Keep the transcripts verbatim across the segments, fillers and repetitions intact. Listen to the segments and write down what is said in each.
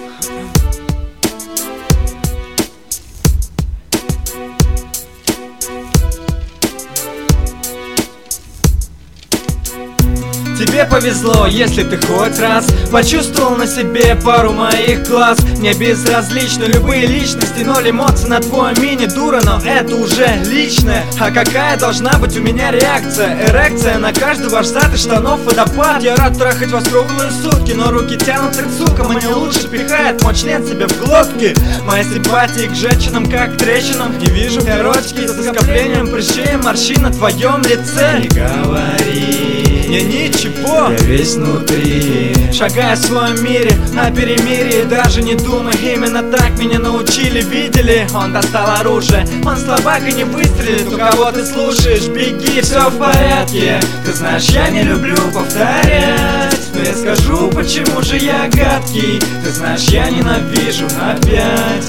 Тебе повезло, если ты хоть раз почувствовал на себе пару моих глаз. Мне безразличны любые личности, ноль эмоций на твой мини-дура, но это уже личное. А какая должна быть у меня реакция? Эрекция на каждый ваш зад и штанов водопад. Я рад трахать вас круглые сутки, но руки тянутся к сукам, мне лучше пихает мой член себе в глотки. Моя симпатия к женщинам как к трещинам. Не вижу эротики за скоплением прыщей морщин на твоем лице. Не говори мне ничего, я весь внутри, шагая в своем мире, о перемирии даже не думай. Именно так меня научили, видели? Он достал оружие, он слабак и не выстрелит. У кого ты слушаешь, беги, все в порядке. Ты знаешь, я не люблю повторять, но я скажу, почему же я гадкий. Ты знаешь, я ненавижу опять.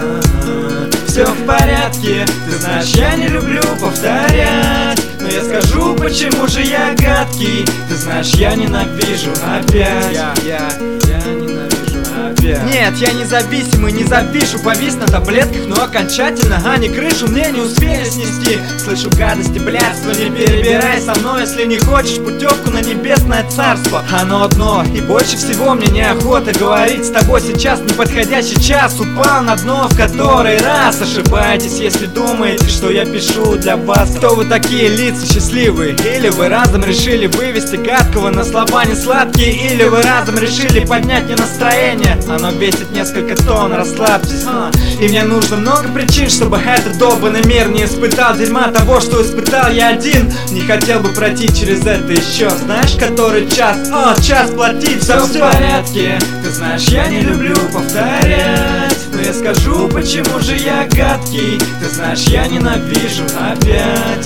Ага. Все в порядке, ты знаешь, я не люблю повторять, но я скажу, почему же я гадкий. Ты знаешь, я ненавижу опять. Я, я, я ненавижу опять. Нет, я независимый, не завишу, повис на таблетках, но окончательно, а не крышу мне не успели снести. Слышу гадости, блядство, не перебирай со мной, если не хочешь путевку на небесное царство. Оно одно, и больше всего мне неохота говорить с тобой сейчас. Неподходящий час, упал на дно в который раз. Ошибаетесь, если думаете, что я пишу для вас. Кто вы такие, лица счастливые? Или вы разом решили вывести гадкого на слова не сладкие? Или вы разом решили поднять мне настроение? Оно весит несколько тонн, расслабьтесь. а. И мне нужно много причин, чтобы этот долбанный мир не испытал дерьма того, что испытал я один. Не хотел бы пройти через это еще. Знаешь, который час? О, час платить, все в порядке. Ты знаешь, я не люблю повторять, но я скажу, почему же я гадкий. Ты знаешь, я ненавижу опять.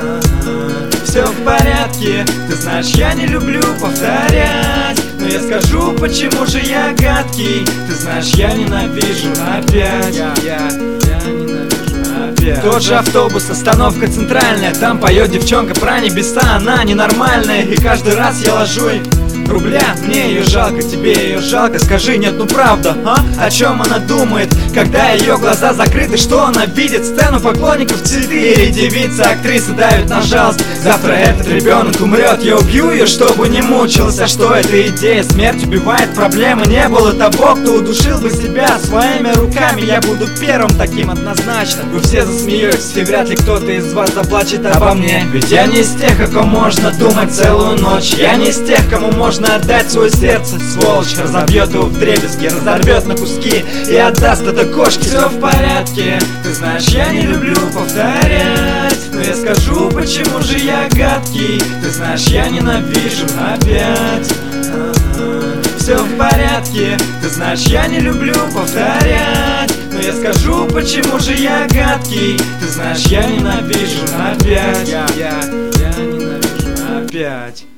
Ага. Все в порядке, ты знаешь, я не люблю повторять, но я скажу, почему же я гадкий. Ты знаешь, я ненавижу опять. Я, я, я ненавижу опять. Тот же автобус, остановка центральная, там поет девчонка про небеса, она ненормальная, и каждый раз я ложу ей рубля. Мне ее жалко, тебе ее жалко, скажи, нет, ну правда, а? О чем она думает, когда ее глаза закрыты? Что она видит? Сцену поклонников, цветы или девица, актриса давит на жалость. Завтра этот ребенок умрет, я убью ее, чтобы не мучился. Что это идея? Смерть убивает, проблемы не было того, кто удушил бы себя своими руками. Я буду первым таким однозначно. Вы все засмеетесь, и вряд ли кто-то из вас заплачет обо мне. Ведь я не из тех, о ком можно думать целую ночь. Я не из тех, кому можно отдать свое сердце. Сволочь разобьет его вдребезги, разорвет на куски и отдаст это кошке. Все в порядке, ты знаешь, я не люблю повторять, но я скажу, почему же я гадкий. Ты знаешь, я ненавижу опять. Ага. Все в порядке, ты знаешь, я не люблю повторять, но я скажу, почему же я гадкий. Ты знаешь, я ненавижу опять. Я, я, я ненавижу опять.